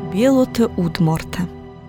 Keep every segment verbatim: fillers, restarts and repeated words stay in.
Bielota Udmorta.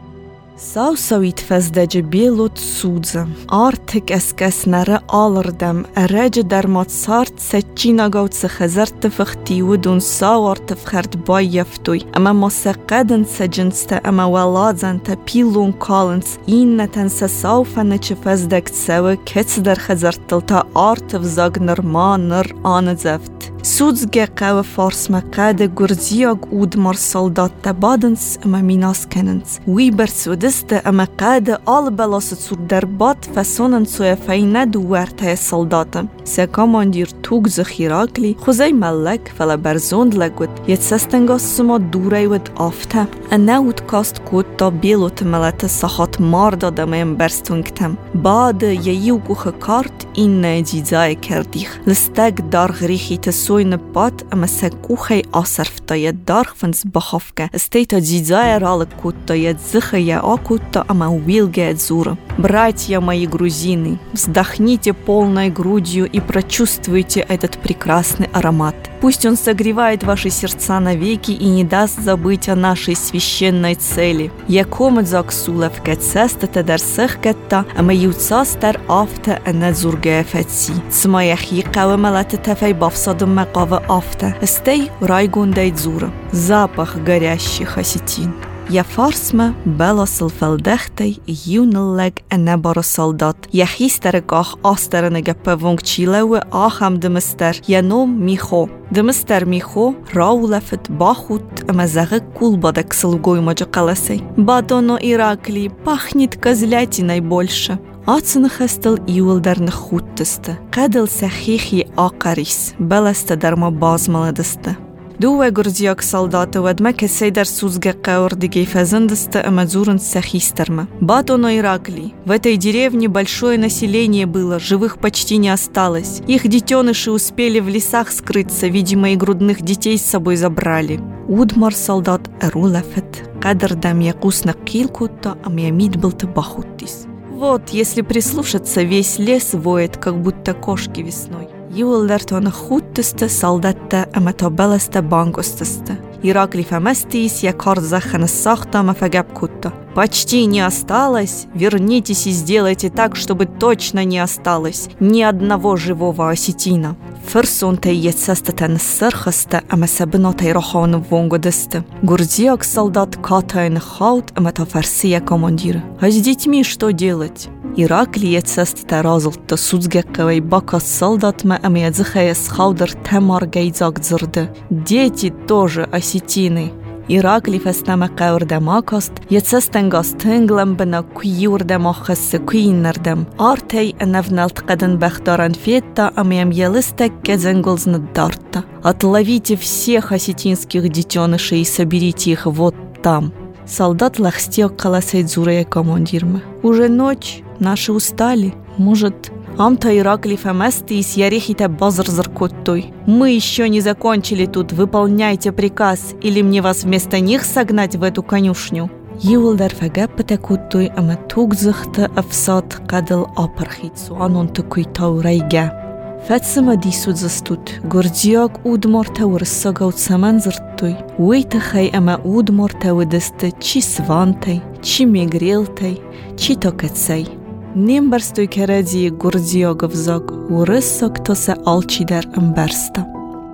Sausavit fezdege Bielot Sudza. Artık eskesnere alırdem. Erece dermat sart seçinagaut se xezerte fıxtiudun savart fxert bayeftoy. Ama masaqaden secınste ama welazente pilun kalens. İnneten se saufene çi fezdegt sewe ketsder xezertelta artıv zagner manır anezeft. Sudzge qawe farsme qade gurziag udmar soldatta badens ama minaskennens. Wiber sudiste ama qade albelas sur derbat fasonen soe feine duwerte soldaten. Se komandir tug zkhirakli khuzay malak fala berzond lagut yetsestengas suma durayvet afta. Anaut kast kutta Bielot malata sahat marda damem berstungtem. Bade yeyugu khart inne dzizay kerdich. Lstag dar grichite soine pat ama se kuchei asarfta je darchvens bachafke. Stejta dzizay rale kutta je zchaya akutta ama wilge зура. Братья мои грузины, вздохните полной грудью и прочувствуйте этот прекрасный аромат. Пусть он согревает ваши сердца навеки и не даст забыть о нашей священной цели. Якомет заксулев кецестете дер сехкетта, а маюца стер афте эне зургефетси. Смаяхи кавемелете тефей бавсадом мекаве афте. Стей райгундей зура. Запах горящих осетин. Я фарсме беласыл фелдехтей юнелleg en nebara soldat. Ja histerek asterenege pevong chilewe acham de mister. Ja nom micho. De mister micho raulefet bachut ama zage kulbadek слугоймаджа қаласей. Бадоно Иракли пахнет козлятиной больше. Ацнхестел иулдернх хуттесте. Кадел сахихи акарис. Белесте дерма базмаledeste. Дуе гурзиак солдаты ведмеке сейдер сузге каордиге фезендесте амазурен сахистерма. Батоно Иракли. В этой деревне большое население было, живых почти не осталось. Их детеныши успели в лесах скрыться, видимо, и грудных детей с собой забрали. Удмар солдат эрулефет. Кадердам якусна килкутта, ам ямид был бахуттис. Вот, если прислушаться, весь лес воет, как будто кошки весной. Юлдертона хуттесте солдатте ama tabeleste bankosteste. Иракли фаместис я карт захана сахта мафагаб кутта. Почти не осталось. Вернитесь и сделайте так, чтобы точно не осталось ни одного живого осетина. Ферсонте ецестетен сырхасте ama сабноте рахан вонгодесте. Гурзиак солдат катайн хаут ama тафарсия командира. А с детьми что делать? Иракли ецестете разлта суцгеккавей бака солдатме ama языхая схаудер темар гейзак зырды. Дети тоже осетины. Иракли фестаме каурдемакост, ецестенгас тынглем бена куйурдемахаsse куйнердем. Артей эневнелт каден бехдарен фетта, амием елистек кезенгулзны дарта. Отловите всех осетинских детенышей и соберите их вот там. Солдат лахстел каласей дзурее командирме. Уже ночь, наши устали, может... Амта Иракли фаместис ярихите базар заркоттой. Мы еще не закончили тут, выполняйте приказ, или мне вас вместо них согнать в эту конюшню. Юлдер фагаппете куттой, ама тугзахта афсад кадал апархицу, анон тукуй таурайга. Фетсема дисуд застут, гордиак удморта урсагаут саманзырттой. Уэйтахай ама удморта удесте чи свантай, чи мигрелтай, чи токецай. Nimberstoj keredzi gurdziogov zog, urysok to se alčider ambersta.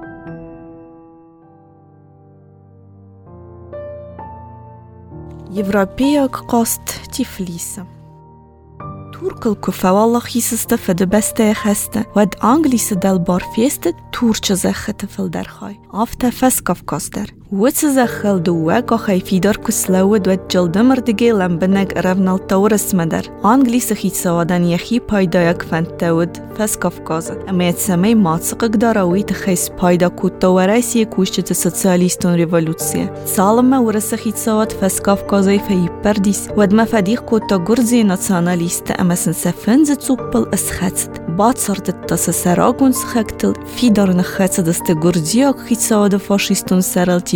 Европеяк قاست Tiflisa. Turkel kufawalla hiseste fe de beste geste, wat Anglise del bar fieste turche zechete fel derchai. Afte feskafkaster. Witse zechel de wega chai fidar kuslawed wat jaldemmer de gelem beneg revnal taurus meder. Anglise hitsawadan yechi paydayak fentewed feskafkaze. Amet semey matsıqık darawit xis payda kutta waraysi kushtet soциалистон революция. Salme urasa hitsawad feskafkaze fe perdis. Wad mafadih kutta gurzi nationaliste amesen sefenze zuppel es hetzt. Batsartet tas saragun schektel fidar na hetzt de gurziak hitsawad faschistun seralti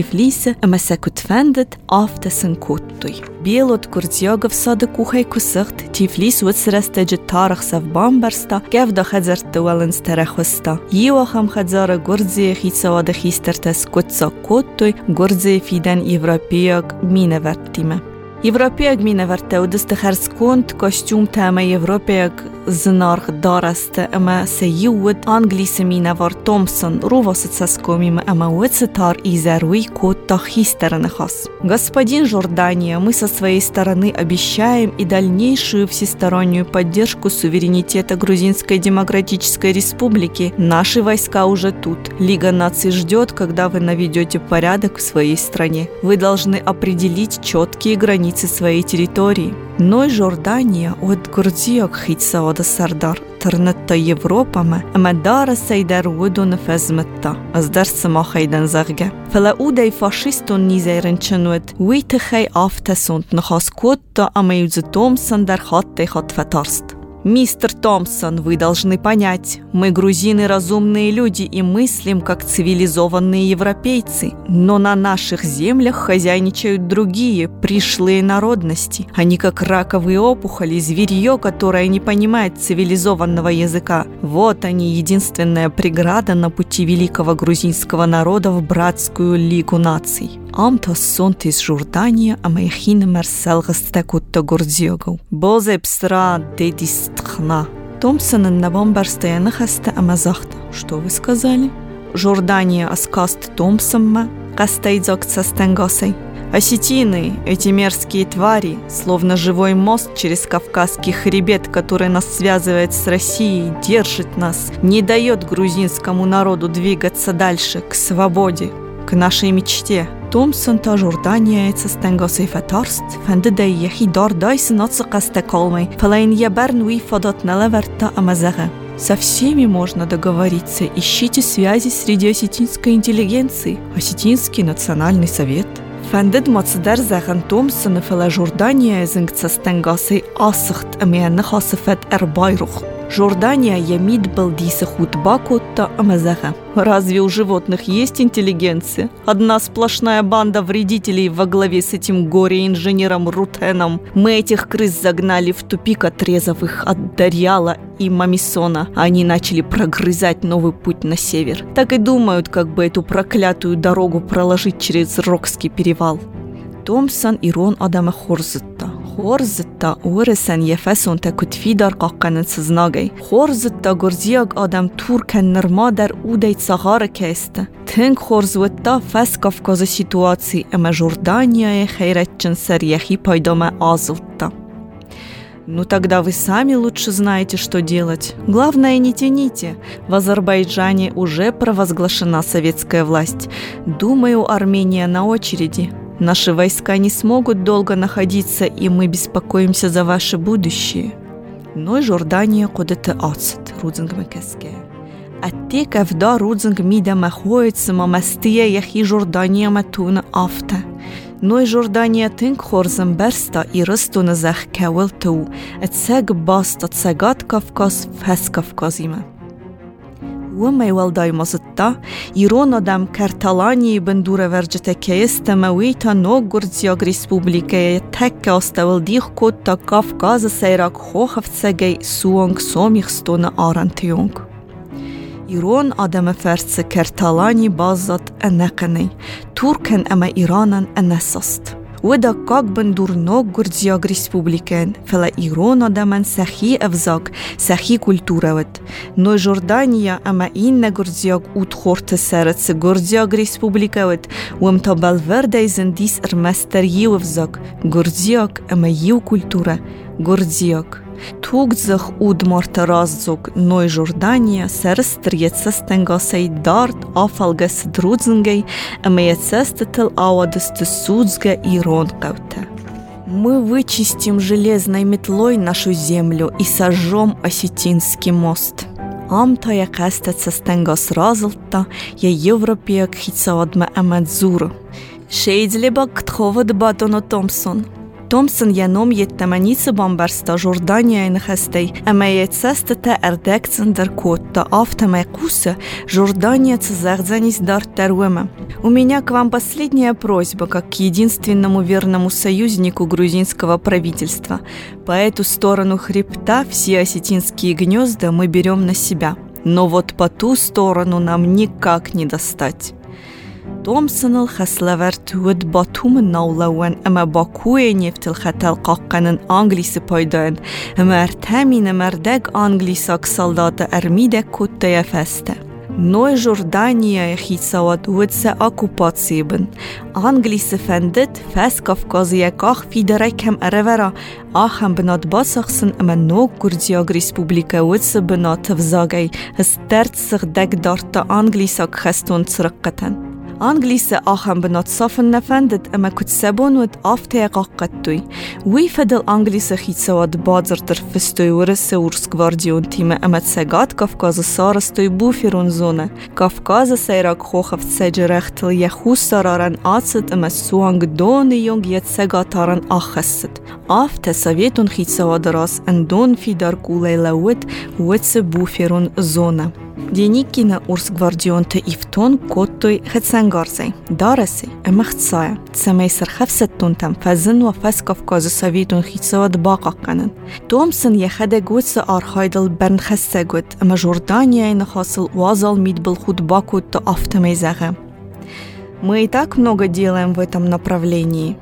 Тифлисе, ама секут фендет афтесен коттуй. Белот Гурзиогов сады кухай кусыхт, Тифлис уцрестеджи тарах сав бамбарста, гевда хазарты уалын стерехвста. Йоахам хазара Гурзия хицавада хистертес котса коттуй, Гурзия фиден Европеяг миневертиме. Европеяг миневерте удыстахарс конт костюм тема Европеяг знарх дарасте, ама се юуд англисе миневар Томпсон рувасыц соскомиме, ама уэцетар изеруй котта хистернехас. Господин Жордания, мы со своей стороны обещаем и дальнейшую всестороннюю поддержку суверенитета Грузинской Демократической Республики. Наши войска уже тут. Лига наций ждет, когда вы наведете порядок в своей стране. Вы должны определить четкие границы своей территории. Ной Жордания от Гурзиог хитсавада сардар, тырнытта Европама, ама дара сейдер удун фезмытта, аздар сама хайдан загге. Фала удай фашистун низайрынчынуд, уйтыхай афтасунд нахас котта, ама юдзе Томпсон дар хаттай хат фатарст. Мистер Томпсон, вы должны понять, мы грузины разумные люди и мыслим как цивилизованные европейцы, но на наших землях хозяйничают другие, пришлые народности. Они как раковые опухоли, зверье, которое не понимает цивилизованного языка. Вот они, единственная преграда на пути великого грузинского народа в братскую лигу наций. Амта сонт из Жордания, а майхин мерсел гастекутта Гурзиогов. Бозе псра дедистхна. Томпсон на бомбарстая нахаста амазахта. Что вы сказали? Жордания аскаст Томпсонма, кастейдзок састенгасей. Осетины, эти мерзкие твари, словно живой мост через Кавказский хребет, который нас связывает с Россией, держит нас, не дает грузинскому народу двигаться дальше, к свободе, к нашей мечте. Томпсон та Жордания эца стенгасей фатарст, фендеде ехи дар дайсы наци касте калмай, фалайн еберн уи фадат налеверта амазага. Со всеми можно договориться, ищите связи среди осетинской интеллигенции. Осетинский национальный совет. Фендед мацдар захан Томпсон и фала Жордания эзингца стенгасей асыхт амианны хасыфет эрбайрух. Жордания ямид был диса хутба котта амазаха. Разве у животных есть интеллигенция? Одна сплошная банда вредителей во главе с этим горе-инженером Рутеном. Мы этих крыс загнали в тупик, отрезав их от Дарьяла и Мамисона. Они начали прогрызать новый путь на север. Так и думают, как бы эту проклятую дорогу проложить через Рокский перевал. Томпсон и Рон Адама Хорзетта. Хорзетта уресен ефесон текут фидар какканен сызнагай. Хорзетта Гурзиог Адам туркен нырмадар удей цагара кесте. Тынк Хорзетта фес Кавказа ситуации, эма Жордания хейретчен серьехи пайдома азылтта. Ну тогда вы сами лучше знаете, что делать. Главное, не тяните. В Азербайджане уже провозглашена советская власть. Думаю, Армения на очереди. Наши войска не смогут долго находиться, и мы беспокоимся за ваше будущее. Но Жордания кодете ацет, Рудзинг Мекеске. А те, когда Рудзинг мида махоется, мамастия яхи Жордания матуна афта. Но Жордания тынк хорзам берста и растуна зах кевелту, et сег баста цегат Кавказ фес Кавказима. Уамай валдай мазытта, Ирон адам Карталании бендура верджете кеесте мауита но Гурзиог республикая текке оставалдих котта Кавказа сейрак хохавцегей суонг сомих стона арантионг. Ирон адам ферце Карталани базат энекеней, туркен ама Иранан энесаст. ودا как бендур но Гурзиог республикан, фела Ирон адаман сахи эвзак, сахи культурават. Но Жордания ама инна Гурзиог утхорте сердце Гурзиог республикават, уам табал вердайзен дис эрместер ю эвзак, Гурзиог ама ю культура, Гурзиог. Тугзах удмарта раззог, но Жордания серстрьеца стенгасей дарт афалгас друдзенгей, ама яцестетел ауадесте судзга Ирон кауте. Мы вычистим железной метлой нашу землю и сожжем Осетинский мост. Амта я кастеца стенгас разлта, я европеяк хицавадме амадзуру. Шейдзлеба ктхова дебатоно Томпсон. Томсон яном єттаманіці бомбарста Жорданія нехестей, ама єцестете ердекцен котта автомай куса Жордания цезагдзанись дар теруэма. У меня к вам последняя просьба, как к единственному верному союзнику грузинского правительства. По эту сторону хребта все осетинские гнезда мы берем на себя. Но вот по ту сторону нам никак не достать. Томсонл хаславерт уд батумен наулауэн, ама Бакуе нефтел хатал қаққанын англисы пайдаен, ама артамин мардег англисак солдата армидек коттая фесте. Ной Жордания хитсават удсе оккупации бен. Англисы фендет фес Кавказия ках фидерекем аревера, ахам бенат басахсен, ама ног Курдиаг республика удсе бенат взагай, стерцсих дек дарта англисак хестун црыққатен. Англисы ахам бенат сафен нефендет, ама кутсебон уд афте қаққаттуй. Уи федел англисы хитсават бадзартер фестой уресе урс гвардион тиме, ама цегат Кавказа сарастой буферун зоне. Кавказа сейрак хохав цеджерехтел яху сараран ацет, ама суанг доны йонг ет цегатаран ахесет. Афте советун хитсават рас, эндон фидар кулей лаует уэце буферун зоне. Деникина урс гвардионте ифтон коттой хеценгарзей. Дареси, эмахцая. Цемейсер хефсеттун там фазен ва фас Кавказа советун хитсават бақаққанын. Томсон яхаде гуца архайдал берн хессегут, ама Жордания нахасл вазал мидбл худ бакут то автомейзага. Мы и так много делаем в этом направлении.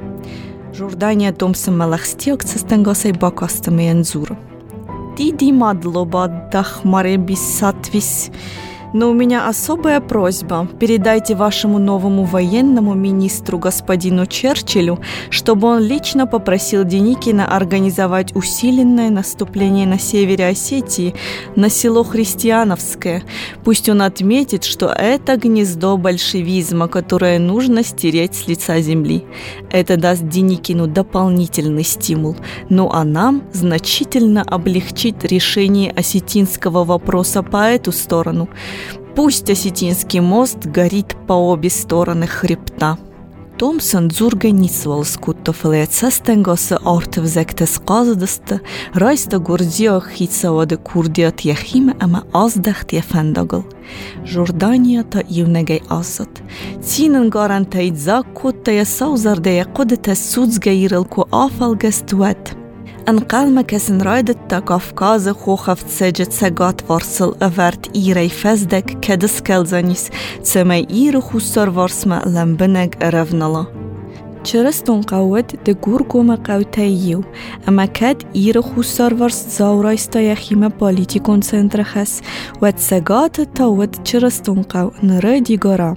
Жордания Томсон малахстиок цестенгасей бакастами энзур. Диди мадлоба дахмаре бисатвис. Но у меня особая просьба. Передайте вашему новому военному министру господину Черчиллю, чтобы он лично попросил Деникина организовать усиленное наступление на севере Осетии, на село Христиановское. Пусть он отметит, что это гнездо большевизма, которое нужно стереть с лица земли. Это даст Деникину дополнительный стимул. Ну а нам значительно облегчит решение осетинского вопроса по эту сторону. Пусть осетинский мост горит по обе стороны хребта. Томсон зурганисвал скуттофле цестенгосе артевзектес казадысты, райста гурдио хитсавады курдиат яхиме, ама аздахт яфендагл. Жордания та ивнегей азад. Цинен гарантаид за кутта я саузардея кудете суцгейрилку афалгестует. Анқалма кесен райдетта Кавказа хохав цеджет цегат варсыл аверт ирей фездек кедес келзанис, цемей иры хусар варсма лембенег ревнала. Чрестон قوت د ګورګومه قوتایو اما کد ایر خوسارورس زاورایستا یخیمه پالیتیکون سنترخس و تسگات تاوت چرستون قو نره دیگارا.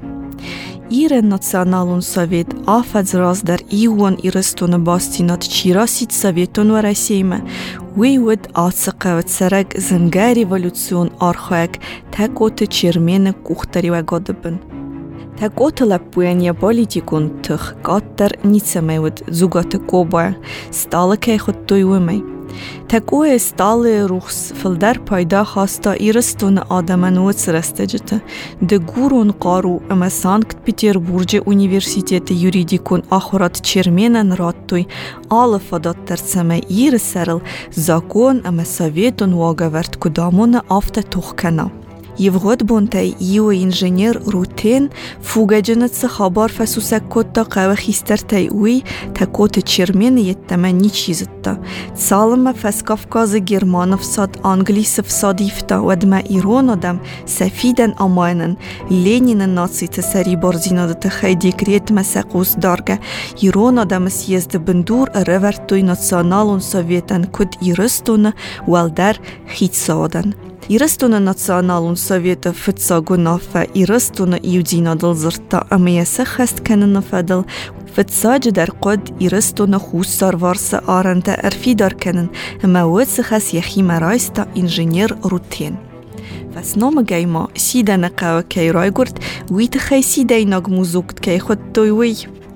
Ире националун совет афадз раздар иуан ирестуна бастинат чирасит советон ва Российме. Уйвуд ацакават сарак зенга революцион архаек такоты чермене кухтари ва гадабын. Такоты лапуяния политикун тых каттар ницамевуд зугаты кобая стала кейхот тойвымей. Такое сталое рухс филдар пайда хаста ирестуна адамануц растеджета. Де гурун қару ама Санкт-Петербурге университеті юридикун ахурат черменен раттуй алыфадат терцеме иресерл закон ама советун вагаверт кудамуна афта тухкана. Евгод бонтай ио инженер Рутен фугадженetse хабар фасусак котта қавы хистертай уи такоты чермены еттамани чизытта. Цалыма фас Кавказы германов сад англисов садифта вадма иронодам сафиден амайнен Ленинен наците сари барзинадыты хай декрет масакус дарга иронодам съезды бендур ревертуй националун советен куд ирыстуна валдар хитсадан. Ирыстуна националун совета фитса гунафа ирыстуна иудина дылзырта амияса хаст кенена федел фитса жидар код ирыстуна хуссар варса аранта арфидар кенен ама уэтса хас яхима райста инженер Рутен. Фаснома гайма сида нақава кей райгурт уита хай сида инаг музукт кей ход тойвей.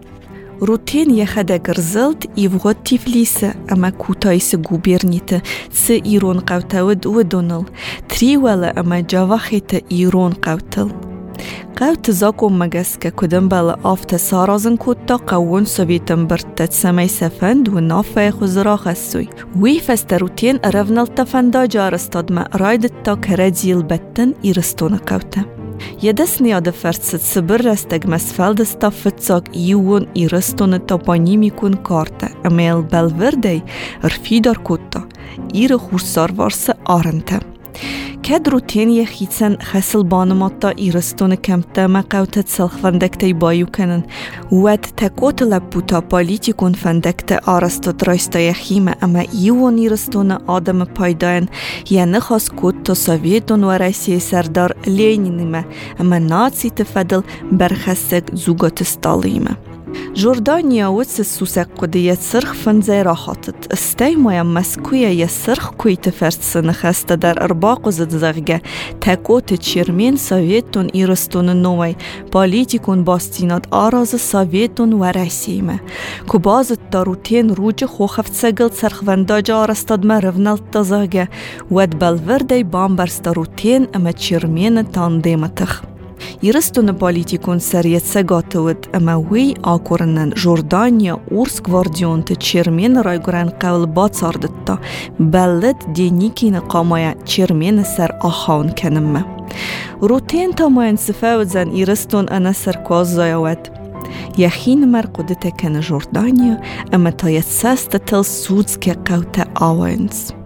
Рутен яхада грзылт и в год Тифлиса, ама кутайсы губернита, цы ирон қавтауд удонал, три вала ама джавахита ирон қавтал. قوت زاكو مجسك كدن بلا آفت سارازن كوتا قوون سوفيتن برتت سمي سفند و نافه خزرا خسوي وی فستروتين رفنال تفندا جارستاد ما رايدت تا كرديل بتن إيرستون قوتا يدس نياد فرست سبر رستگ مسفلد استافت ساك يوون إيرستون تا بانيمي كون كارتا اميل بلوردي رفيدار كوتا إير خورسار وارس آرنتا كد روتين يخيتسن خسل بانماتا إيرستون كمتا ما قوتت سلخفندكتي بايو كنن واد تكوت لبوتا باليتيكون فندكتا آرستو رايستا يخيمة اما يوون إيرستون آدم پايداين ينخاس كوتا سوفيتون و رئيسي سردار لينينيمة اما ناتسي تفدل برخستك زوغات ستاليمة جوردانيا وتس السوسق قدية سرخ فنزي راحتت استي مويا مسكوية يسرخ كوي تفرت سنخست در ارباق زد زغجة تاكوت تشيرمين سوفيتون إيرستون نوي باليتيكون باستينات آراز سوفيتون ورسيمة كباز التاروتين روج خوخفت سجل سرخ فنداج آرستاد ما رفنال تزغجة ود بالوردي بامبرس تاروتين اما تشيرمين تانديمتخ إيرستون باليتيكون سريت سجاتود أما وي آكورنن جوردانيا أورس غوارديون تشيرمين رايغوران قول باتصاردتا بلد دينيكي نقامايا تشيرمين سر آخاون كنمه روتين تاماين سفاوزن إيرستون أنا سر كوازايوات يخين مرقودتا كان جوردانيا أما تا يتساست تل سودسكي قوتا آوينز